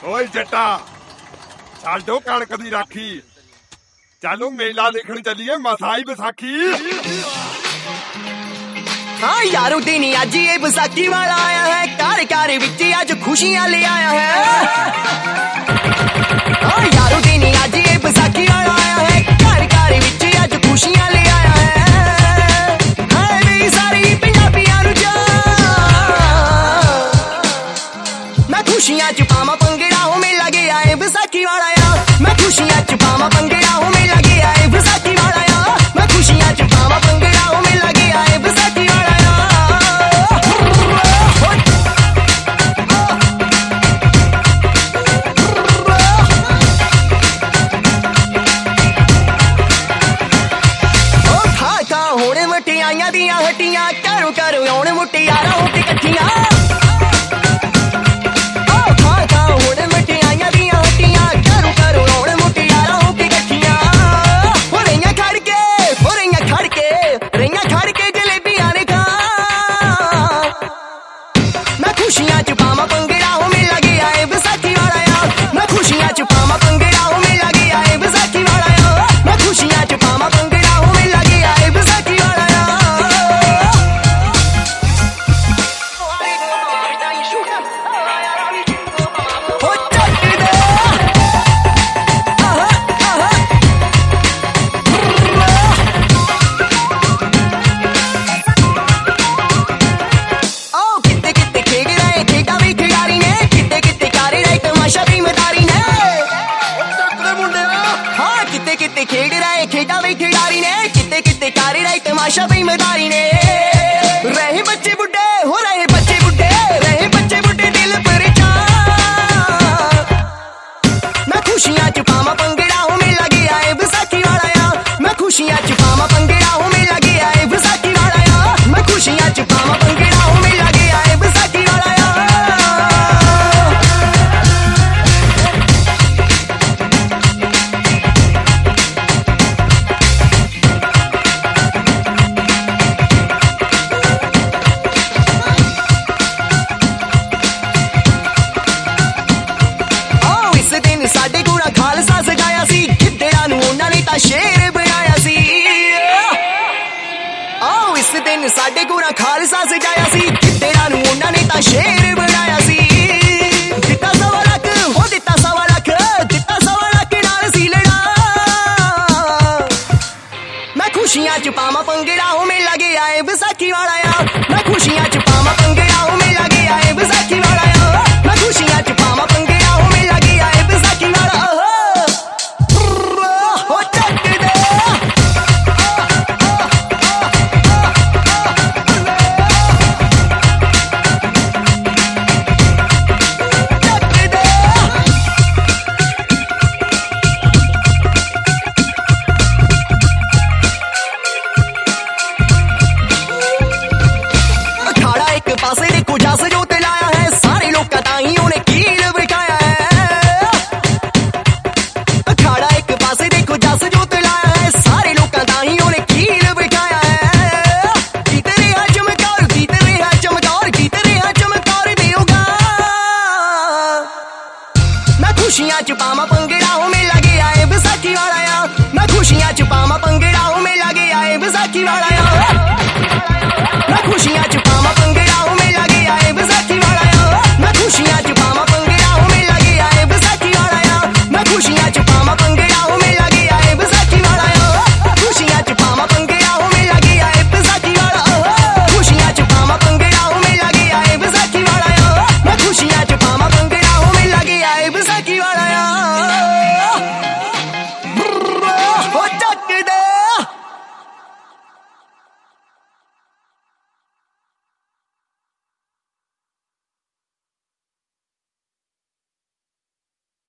ਓਏ ਜੱਟਾ ਛੱਡੋ ਕਣਕ ਦੀ ਰਾਖੀ, ਚਲੋ ਮੇਲਾ ਦੇਖਣ ਚੱਲੀਏ ਮਸਾਈ ਵਿਸਾਖੀ। हाँ यारो दिन अज ये बैसाखी वाला आया है, घर घर विच अज खुशियां ले आया है। हाँ यारो दिन अज ये बैसाखी वाला आया है, घर घर विच अज खुशियां ले आया है। हाय मेरी सारी पंजाबियां नूं जान, मैं खुशियां च पावां भंगड़ा हो मेला गया है बैसाखी वाला आ। मैं खुशियां च पावां भंगड़ा हो मेला गया है बैसाखी वाला आ। मैं खुशियां च पावां भंगड़ा हो मेला गया है बैसाखी वाला। मठियाइयां दियां हट्टियां घरों घरों आउण मुटियारा हो के कट्ठियां। मठियाइयां दियां हट्टियां घरों घरों आउण मुटियारा हो के कट्ठियां। रहियां खड़ के जलेबियां ने खा। मैं खुशियां च पावां भंगड़ा हो मेला गया है बैसाखी वाला आ। मैं खुशियां च पावां भंगड़ा हो मेला गया है बैसाखी वाला आ। मैं खुशियां च पावां भंगड़ा हो मेला गया है बैसाखी वाला। खेड रहे खेडा भी खिडारी ने, किते किते कारी रहे तमाशा भी मदारी ने। रहे बच्चे बुड्ढे हो रहे बच्चे बुड्ढे, रहे बच्चे बुड्ढे दिल परेशान। मैं खुशियां च पावां भंगड़ा हो मेला गया है बैसाखी वाला आ। मैं खुशियां च पावां भंगड़ा हो मेला गया है बैसाखी वाला आ। मैं खुशियां च पावां भंगड़ा हो मेला गया है बैसाखी वाला आ। साडे गुरा खालसा सजाया सी, गिद्दड़ा नूं उन्हां ने तां शेर बनाया सी। आओ इस दिन साडे गुरा खालसा सजाया सी, गिद्दड़ा नूं उन्हां ने तां शेर बनाया सी। दिता सवा लख हो दिता सवा लख, दिता सवा लख नाल सी लड़ा। मैं खुशियां च पावां भंगड़ा हो मेला गया है बैसाखी वाला आ। मैं खुशियां च पावां भंगड़ा हो मेला गया है बैसाखी वाला आ। मैं खुशियां च पावां भंगड़ा हो मेला गया है बैसाखी वाला। पासे देखो जस जो ते लाया है, सारे लोग ताही उन्हें कील बिठाया है। अखाड़ा एक पासे देखो जस जो ते लाया है, सारे लोग ताही उन्हें कील बिठाया है। गीत रहा चमकार गीत रहा चमकार गीत रहा चमकार देगा। मैं खुशियां च पावां भंगड़ा हो मेला गया है बैसाखी वाला आ। मैं खुशियां च पावां भंगड़ा हो मेला गया है बैसाखी वाला आ। मैं खुशियां च पावां भंगड़ा हो मेला गया है बैसाखी वाला आ। मैं खुशियां च पावां भंगड़ा हो मेला गया है बैसाखी वाला आ। मैं खुशियां च पावां भंगड़ा